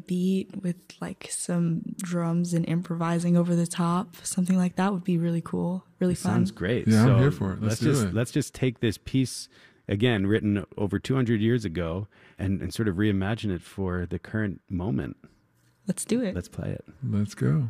beat with like some drums and improvising over the top. Something like that would be really cool, really fun. Sounds great. Yeah, so I'm here for it. Let's do it. Let's just take this piece, again, written over 200 years ago, and sort of reimagine it for the current moment. Let's do it. Let's play it. Let's go.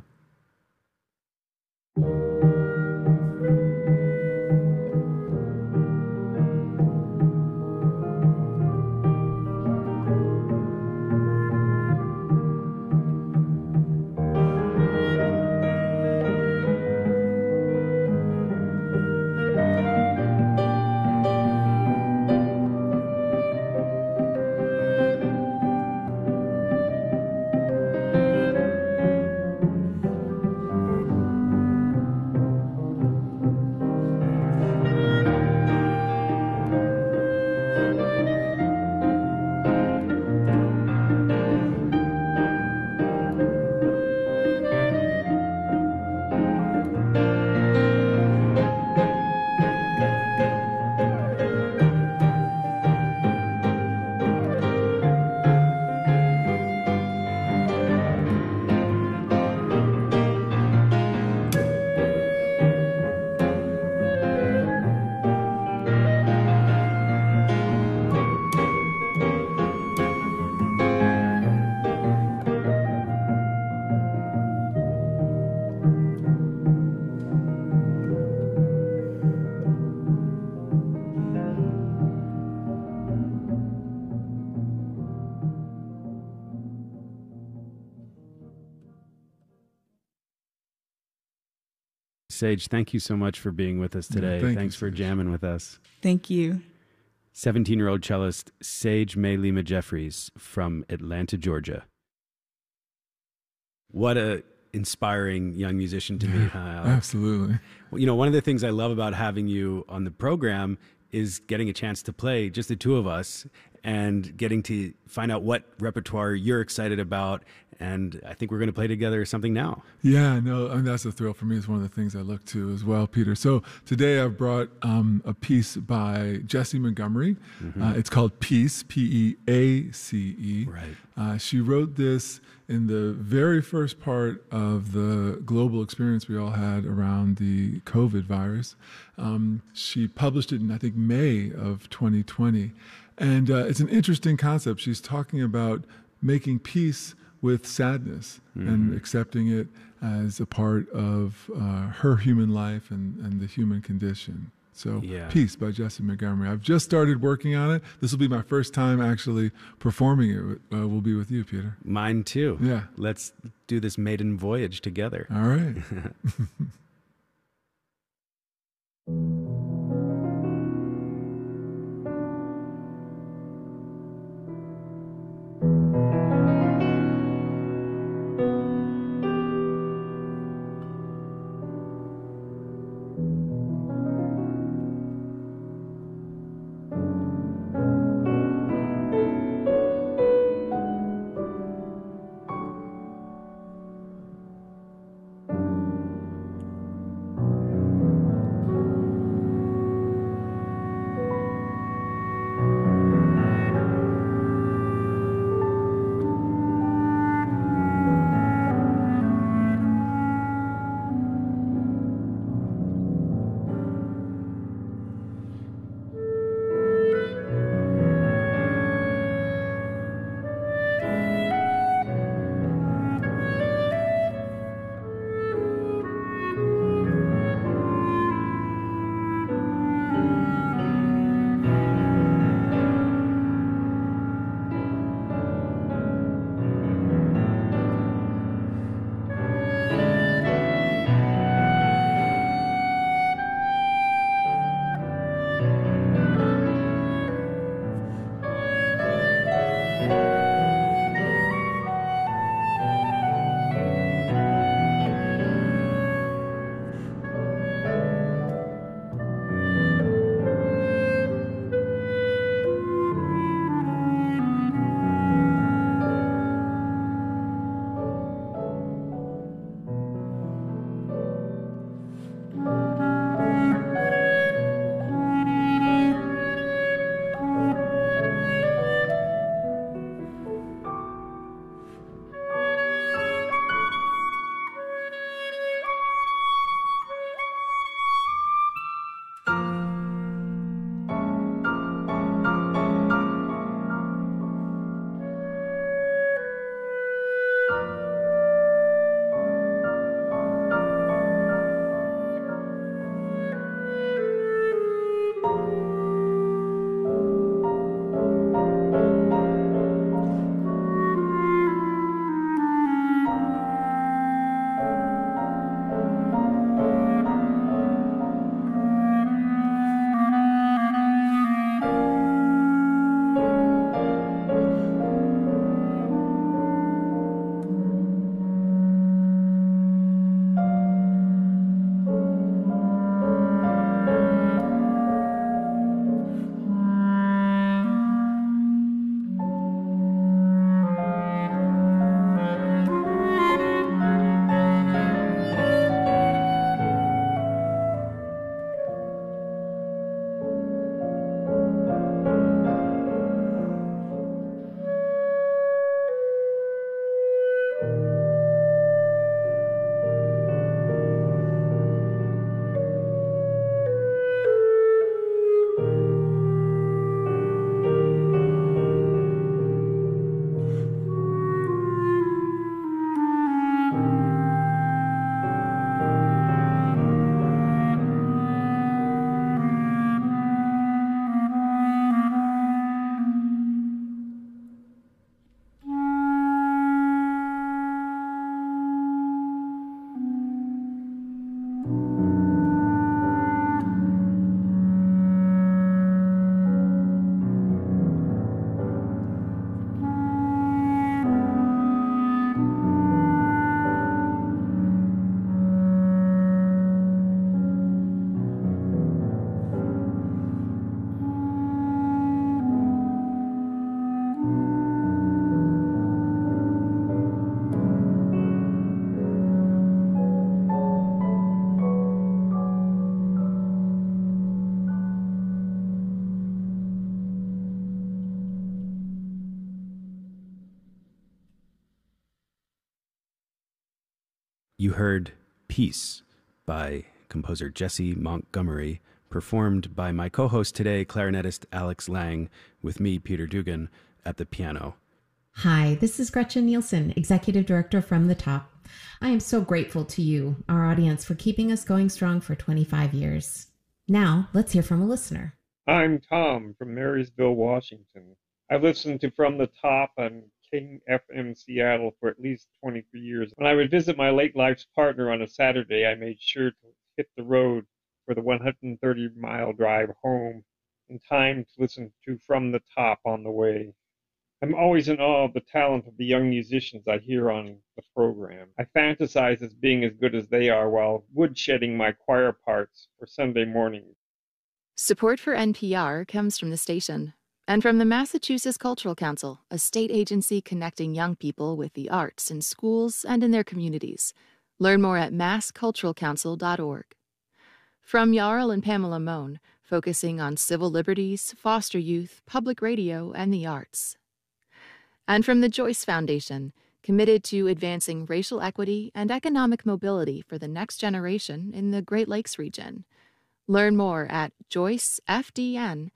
Sage, thank you so much for being with us today. Thanks for jamming with us. Thank you. 17-year-old cellist Sage May Lima Jeffries from Atlanta, Georgia. What a inspiring young musician to meet, huh, Alex? Absolutely. Well, you know, one of the things I love about having you on the program is getting a chance to play, just the two of us, and getting to find out what repertoire you're excited about. And I think we're going to play together something now. Yeah, no, I mean, that's a thrill for me. It's one of the things I look to as well, Peter. So today I've brought a piece by Jessie Montgomery. It's called Peace, P-E-A-C-E. Right. She wrote this in the very first part of the global experience we all had around the COVID virus. She published it in, I think, May of 2020. And it's an interesting concept. She's talking about making peace with sadness and accepting it as a part of her human life and the human condition. So Peace by Jessie Montgomery. I've just started working on it. This will be my first time actually performing it. Will be with you, Peter. Mine too. Yeah. Let's do this maiden voyage together. All right. You heard Peace by composer Jesse Montgomery, performed by my co-host today, clarinetist Alex Lang, with me, Peter Dugan, at the piano. Hi, this is Gretchen Nielsen, Executive Director From the Top. I am so grateful to you, our audience, for keeping us going strong for 25 years. Now, let's hear from a listener. I'm Tom from Marysville, Washington. I've listened to From the Top on King FM Seattle for at least 23 years. When I would visit my late life's partner on a Saturday, I made sure to hit the road for the 130-mile drive home in time to listen to From the Top on the way. I'm always in awe of the talent of the young musicians I hear on the program. I fantasize as being as good as they are while woodshedding my choir parts for Sunday mornings. Support for NPR comes from the station and from the Massachusetts Cultural Council, a state agency connecting young people with the arts in schools and in their communities. Learn more at massculturalcouncil.org. From Jarl and Pamela Mohn, focusing on civil liberties, foster youth, public radio, and the arts. And from the Joyce Foundation, committed to advancing racial equity and economic mobility for the next generation in the Great Lakes region. Learn more at joycefdn.org.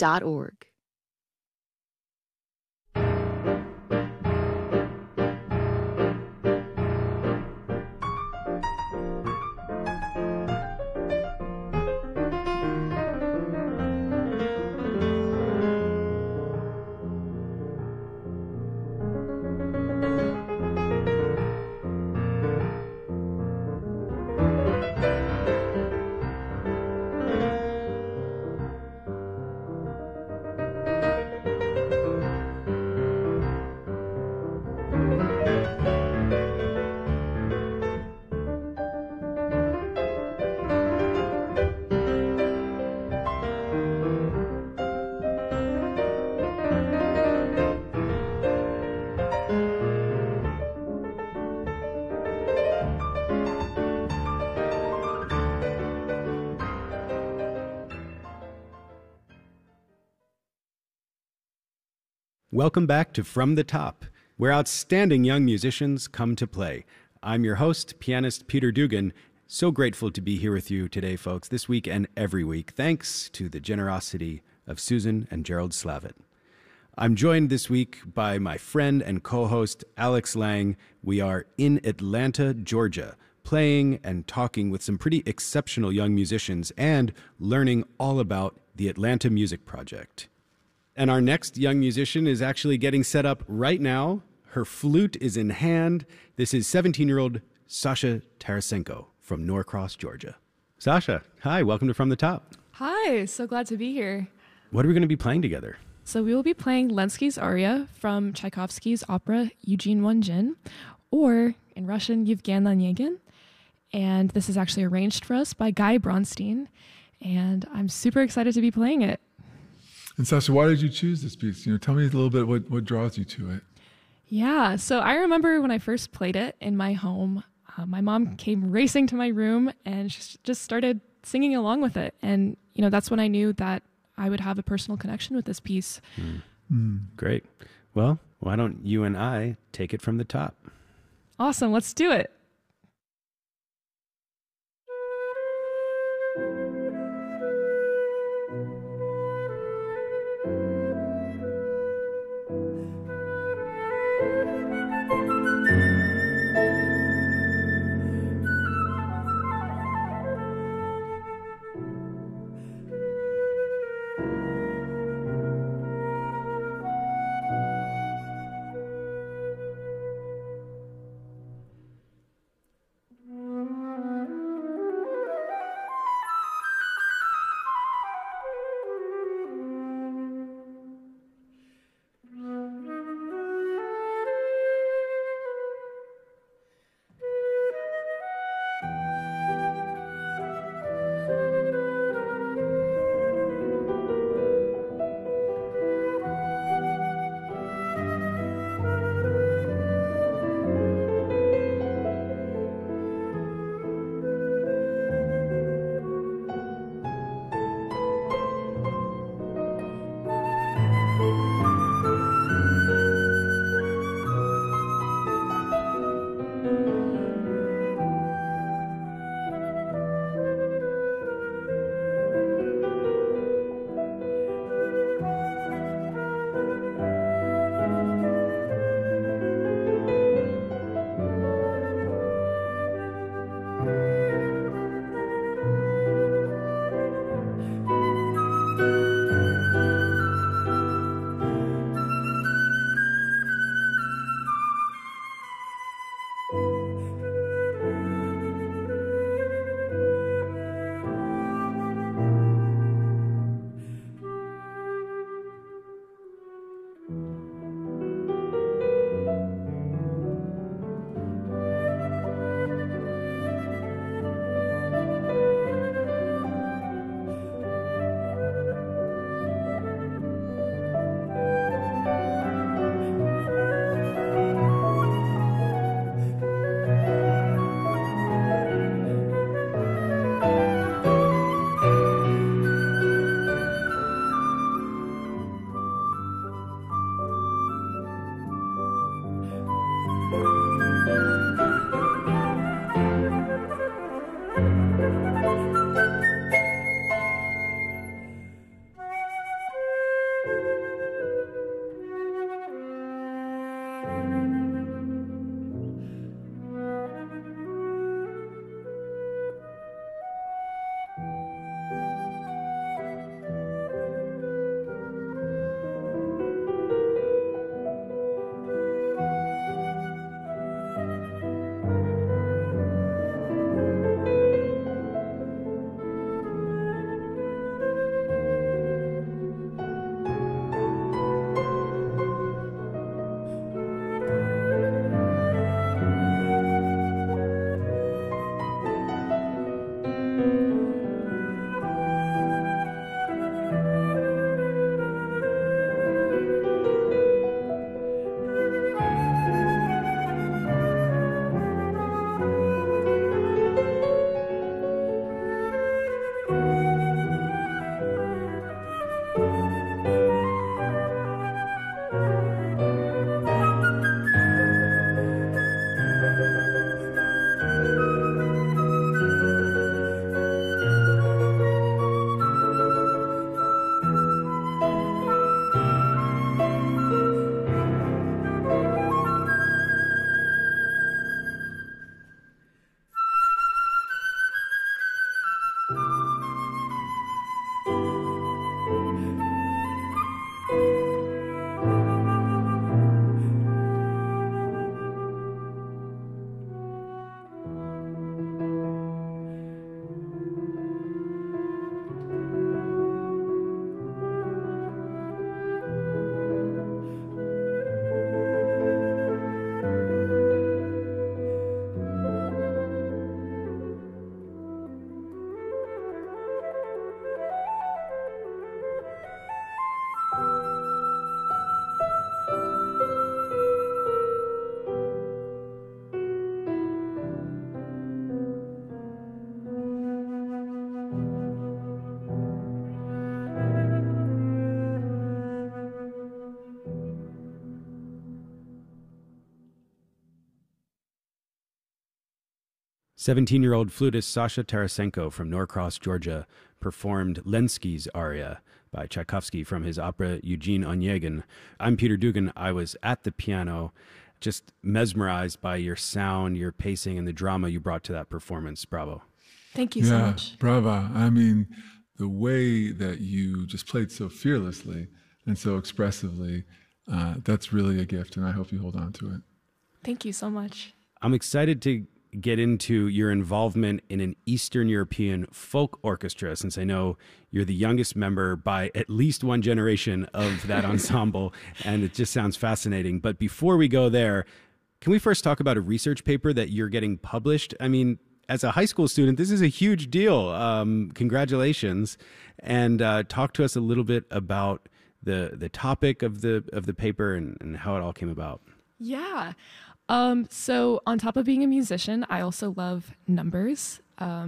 Welcome back to From the Top, where outstanding young musicians come to play. I'm your host, pianist Peter Dugan. So grateful to be here with you today, folks, this week and every week, thanks to the generosity of Susan and Gerald Slavitt. I'm joined this week by my friend and co-host, Alex Lang. We are in Atlanta, Georgia, playing and talking with some pretty exceptional young musicians and learning all about the Atlanta Music Project. And our next young musician is actually getting set up right now. Her flute is in hand. This is 17-year-old Sasha Tarasenko from Norcross, Georgia. Sasha, hi, welcome to From the Top. Hi, so glad to be here. What are we going to be playing together? So we will be playing Lenski's aria from Tchaikovsky's opera Eugene Onegin, or in Russian, Yevgen Onegin. And this is actually arranged for us by Guy Bronstein. And I'm super excited to be playing it. And Sasha, why did you choose this piece? Tell me a little bit what draws you to it. Yeah, so I remember when I first played it in my home, my mom came racing to my room and she just started singing along with it. And, that's when I knew that I would have a personal connection with this piece. Great. Well, why don't you and I take it from the top? Awesome, let's do it. 17-year-old flutist Sasha Tarasenko from Norcross, Georgia, performed Lenski's aria by Tchaikovsky from his opera Eugene Onegin. I'm Peter Dugan. I was at the piano, just mesmerized by your sound, your pacing, and the drama you brought to that performance. Bravo. Thank you so much. Bravo. I mean, the way that you just played so fearlessly and so expressively, that's really a gift, and I hope you hold on to it. Thank you so much. I'm excited to get into your involvement in an Eastern European folk orchestra, since I know you're the youngest member by at least one generation of that ensemble, and it just sounds fascinating. But before we go there, can we first talk about a research paper that you're getting published? I mean, as a high school student, this is a huge deal. Congratulations. And talk to us a little bit about the topic of the paper and how it all came about. Yeah. So on top of being a musician, I also love numbers.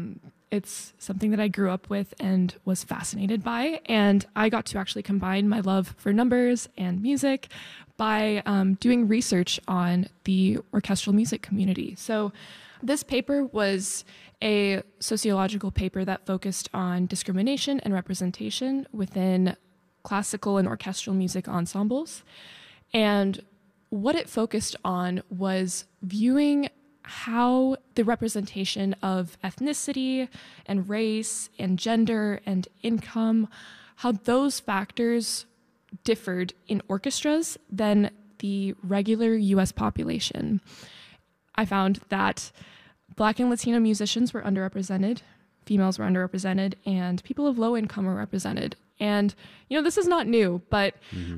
It's something that I grew up with and was fascinated by. And I got to actually combine my love for numbers and music by doing research on the orchestral music community. So this paper was a sociological paper that focused on discrimination and representation within classical and orchestral music ensembles. And what it focused on was viewing how the representation of ethnicity and race and gender and income, how those factors differed in orchestras than the regular US population. I found that Black and Latino musicians were underrepresented, females were underrepresented, and people of low income were represented. And, this is not new, but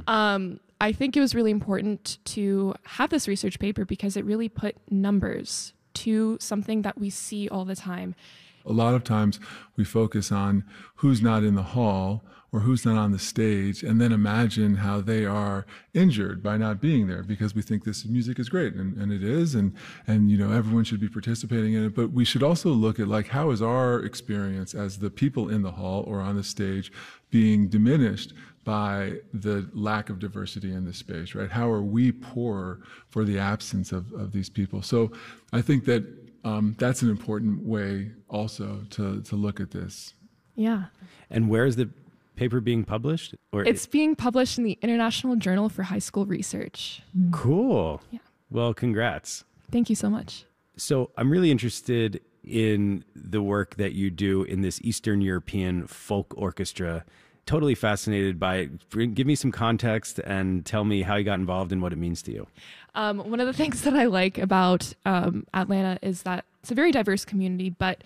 I think it was really important to have this research paper because it really put numbers to something that we see all the time. A lot of times we focus on who's not in the hall or who's not on the stage, and then imagine how they are injured by not being there because we think this music is great, and it is, and everyone should be participating in it. But we should also look at how is our experience as the people in the hall or on the stage being diminished by the lack of diversity in the space, right? How are we poor for the absence of these people? So I think that that's an important way also to look at this. Yeah. And where is the paper being published? It's being published in the International Journal for High School Research. Cool. Yeah. Well, congrats. Thank you so much. So I'm really interested in the work that you do in this Eastern European folk orchestra. Totally fascinated by it. Give me some context and tell me how you got involved and what it means to you. One of the things that I like about Atlanta is that it's a very diverse community, but,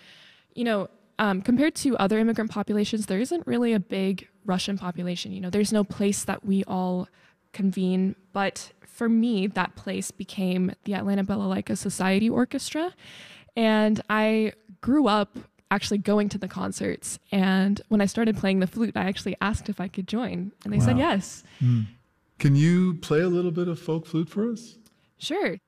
compared to other immigrant populations, there isn't really a big Russian population. There's no place that we all convene. But for me, that place became the Atlanta Balalaika Society Orchestra. And I grew up actually going to the concerts. And when I started playing the flute, I actually asked if I could join. And they said yes. Mm. Can you play a little bit of folk flute for us? Sure.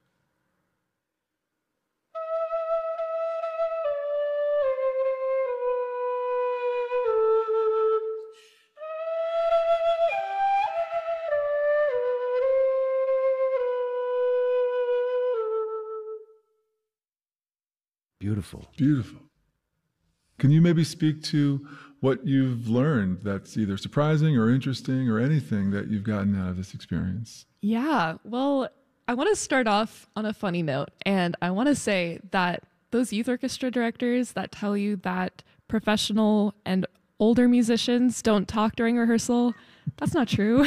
Beautiful. Beautiful. Can you maybe speak to what you've learned that's either surprising or interesting or anything that you've gotten out of this experience? Yeah, well, I want to start off on a funny note, and I want to say that those youth orchestra directors that tell you that professional and older musicians don't talk during rehearsal, that's not true.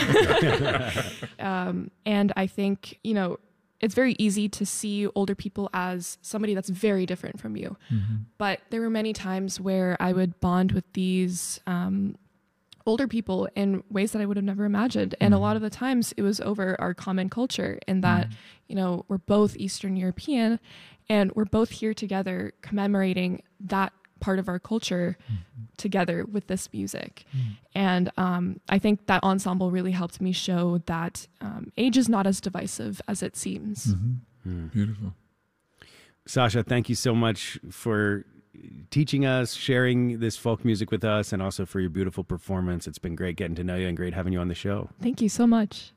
And I think, it's very easy to see older people as somebody that's very different from you. Mm-hmm. But there were many times where I would bond with these older people in ways that I would have never imagined. And a lot of the times it was over our common culture in that, we're both Eastern European and we're both here together commemorating that part of our culture together with this music. And I think that ensemble really helped me show that age is not as divisive as it seems. Beautiful. Sasha, thank you so much for teaching us, sharing this folk music with us, and also for your beautiful performance. It's been great getting to know you and great having you on the show. Thank you so much.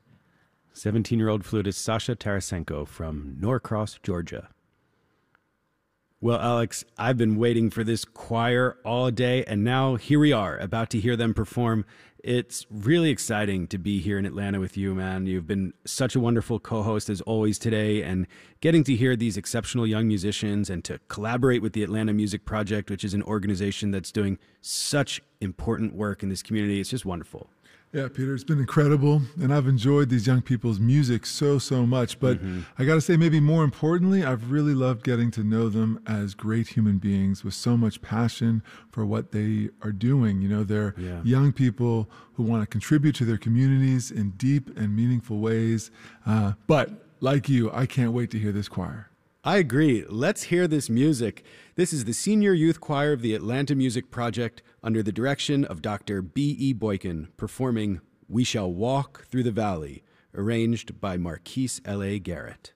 17-year-old flutist Sasha Tarasenko from Norcross, Georgia. Well, Alex, I've been waiting for this choir all day, and now here we are, about to hear them perform. It's really exciting to be here in Atlanta with you, man. You've been such a wonderful co-host as always today, and getting to hear these exceptional young musicians and to collaborate with the Atlanta Music Project, which is an organization that's doing such important work in this community. It's just wonderful. Yeah, Peter, it's been incredible, and I've enjoyed these young people's music so much. But I got to say, maybe more importantly, I've really loved getting to know them as great human beings with so much passion for what they are doing. You know, they're young people who want to contribute to their communities in deep and meaningful ways. But like you, I can't wait to hear this choir. I agree. Let's hear this music. This is the Senior Youth Choir of the Atlanta Music Project under the direction of Dr. B.E. Boykin, performing We Shall Walk Through the Valley, arranged by Marquise L.A. Garrett.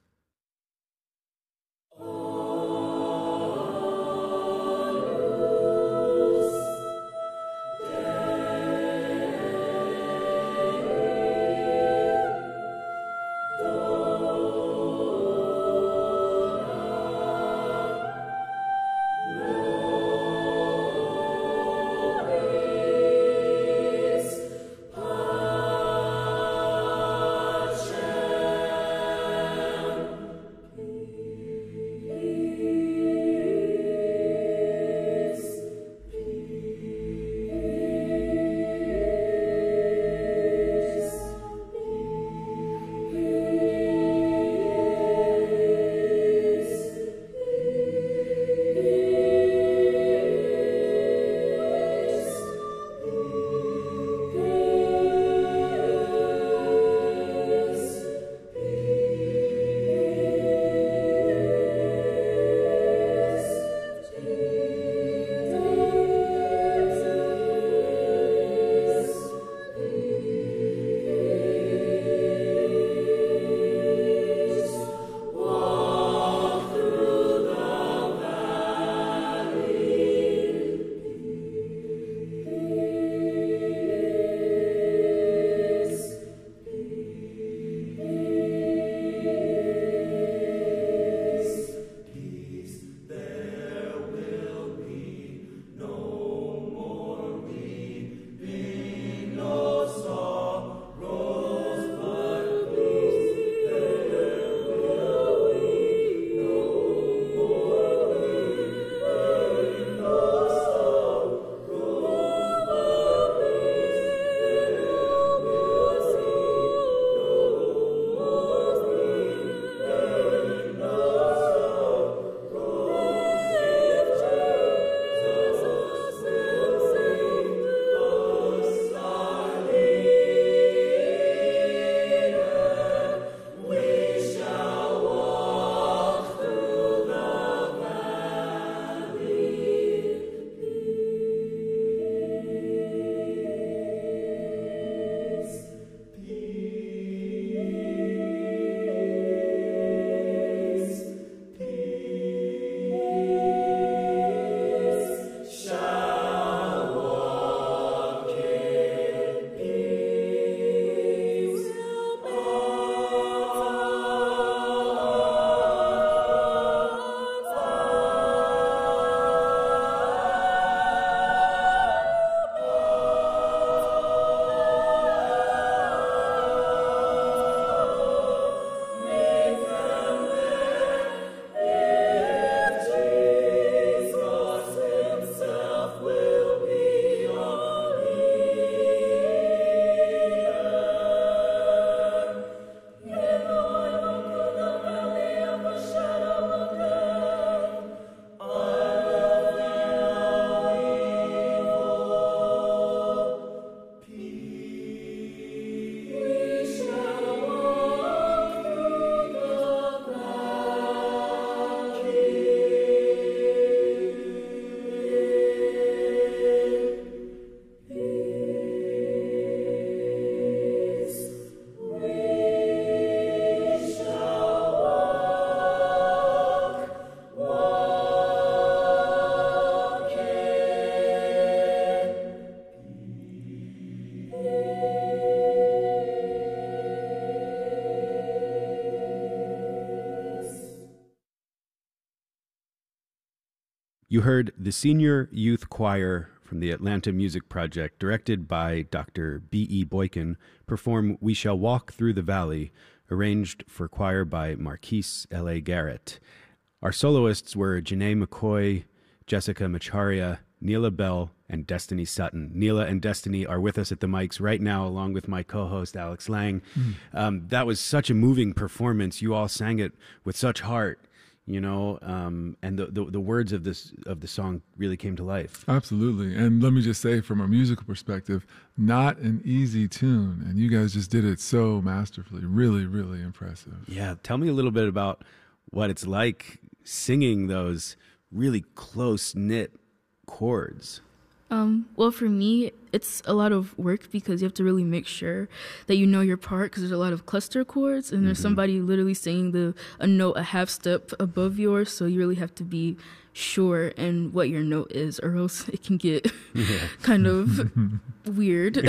You heard the Senior Youth Choir from the Atlanta Music Project, directed by Dr. B.E. Boykin, perform We Shall Walk Through the Valley, arranged for choir by Marquise L.A. Garrett. Our soloists were Janae McCoy, Jessica Macharia, Neela Bell, and Destiny Sutton. Neela and Destiny are with us at the mics right now, along with my co-host, Alex Lang. That was such a moving performance. You all sang it with such heart, you know, and the words of the song really came to life. Absolutely. And let me just say, from a musical perspective, not an easy tune. And you guys just did it so masterfully. Really, really impressive. Yeah. Tell me a little bit about what it's like singing those really close-knit chords. Well, for me, it's a lot of work because you have to really make sure that you know your part, because there's a lot of cluster chords and there's somebody literally singing a note a half step above yours, so you really have to be sure in what your note is, or else it can get kind of weird.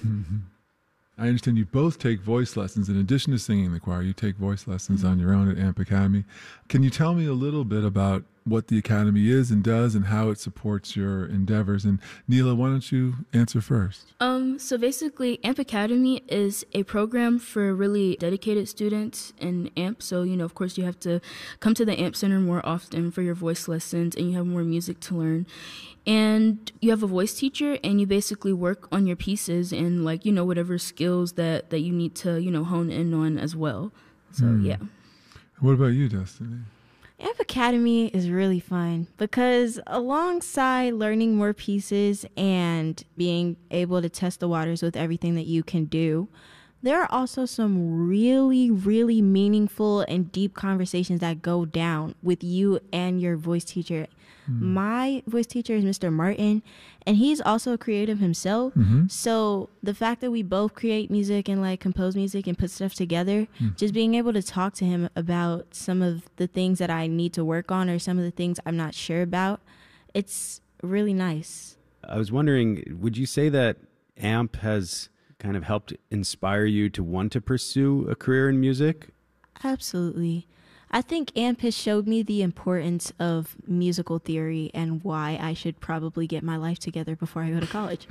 I understand you both take voice lessons. In addition to singing in the choir, you take voice lessons on your own at AMP Academy. Can you tell me a little bit about what the Academy is and does and how it supports your endeavors? And Neela, why don't you answer first? So basically, AMP Academy is a program for really dedicated students in AMP. So, you know, of course, you have to come to the AMP Center more often for your voice lessons, and you have more music to learn. And you have a voice teacher, and you basically work on your pieces and, like, you know, whatever skills that you need to, you know, hone in on as well. So, yeah. What about you, Destiny? AMP Academy is really fun because alongside learning more pieces and being able to test the waters with everything that you can do, there are also some really, really meaningful and deep conversations that go down with you and your voice teacher. My voice teacher is Mr. Martin, and he's also a creative himself. So the fact that we both create music and like compose music and put stuff together, just being able to talk to him about some of the things that I need to work on or some of the things I'm not sure about, it's really nice. I was wondering, would you say that AMP has kind of helped inspire you to want to pursue a career in music? Absolutely. I think AMP has showed me the importance of musical theory and why I should probably get my life together before I go to college.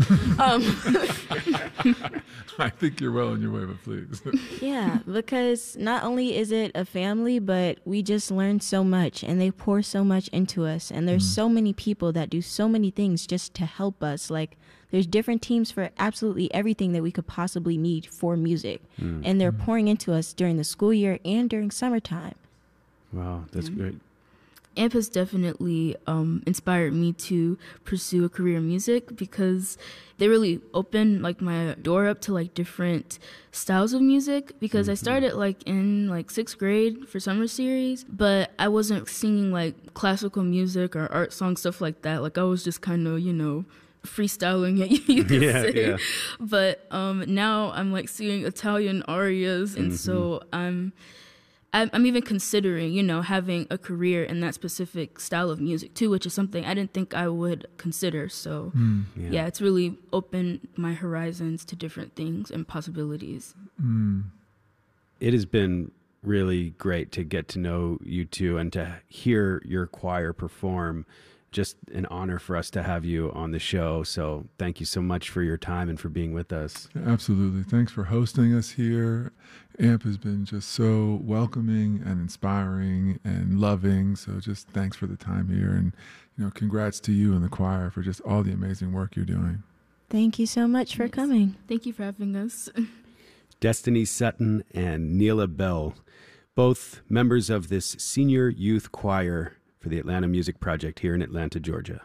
I think you're well on your way, but please. Yeah, because not only is it a family, but we just learn so much and they pour so much into us. And there's so many people that do so many things just to help us. Like, there's different teams for absolutely everything that we could possibly need for music. And they're pouring into us during the school year and during summertime. Wow, that's great. AMP has definitely inspired me to pursue a career in music because they really opened like my door up to like different styles of music, because I started like in like 6th grade for summer series, but I wasn't singing like classical music or art songs, stuff like that. Like I was just kind of, you know, freestyling it, you could say. But now I'm like singing Italian arias, and so I'm even considering, you know, having a career in that specific style of music too, which is something I didn't think I would consider. So yeah, it's really opened my horizons to different things and possibilities. It has been really great to get to know you two and to hear your choir perform. Just an honor for us to have you on the show. So thank you so much for your time and for being with us. Absolutely. Thanks for hosting us here. AMP has been just so welcoming and inspiring and loving. So just thanks for the time here. And, you know, congrats to you and the choir for just all the amazing work you're doing. Thank you so much for coming. Thank you for having us. Destiny Sutton and Neela Bell, both members of this senior youth choir for the Atlanta Music Project here in Atlanta, Georgia.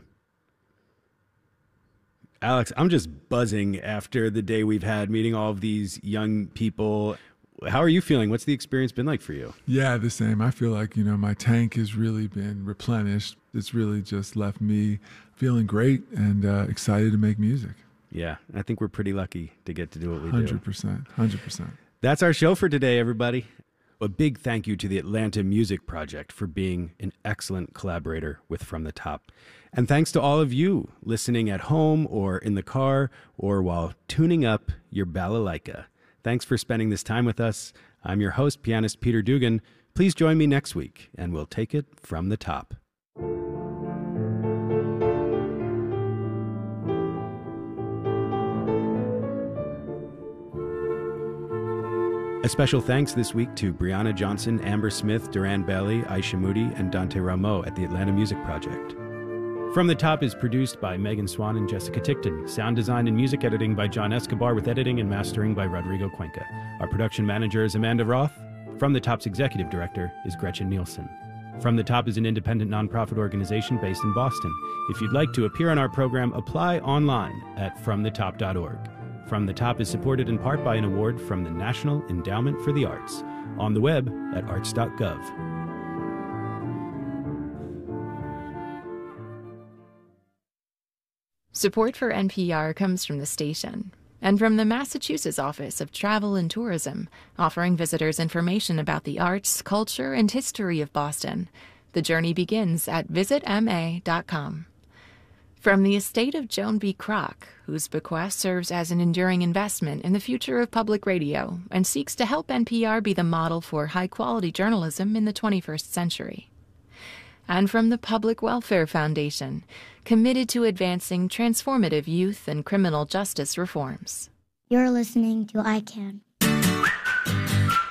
Alex, I'm just buzzing after the day we've had meeting all of these young people. How are you feeling? What's the experience been like for you? Yeah, the same. I feel like, you know, my tank has really been replenished. It's really just left me feeling great and excited to make music. Yeah, I think we're pretty lucky to get to do what we do. 100%. That's our show for today, everybody. A big thank you to the Atlanta Music Project for being an excellent collaborator with From the Top. And thanks to all of you listening at home or in the car or while tuning up your balalaika. Thanks for spending this time with us. I'm your host, pianist Peter Dugan. Please join me next week, and we'll take it from the top. A special thanks this week to Brianna Johnson, Amber Smith, Duran Bailey, Aisha Moody, and Dante Rameau at the Atlanta Music Project. From the Top is produced by Megan Swan and Jessica Tickton. Sound design and music editing by John Escobar, with editing and mastering by Rodrigo Cuenca. Our production manager is Amanda Roth. From the Top's executive director is Gretchen Nielsen. From the Top is an independent nonprofit organization based in Boston. If you'd like to appear on our program, apply online at fromthetop.org. From the Top is supported in part by an award from the National Endowment for the Arts, on the web at arts.gov. Support for NPR comes from the station and from the Massachusetts Office of Travel and Tourism, offering visitors information about the arts, culture, and history of Boston. The journey begins at visitma.com. From the estate of Joan B. Kroc, whose bequest serves as an enduring investment in the future of public radio and seeks to help NPR be the model for high-quality journalism in the 21st century. And from the Public Welfare Foundation, committed to advancing transformative youth and criminal justice reforms. You're listening to ICANN.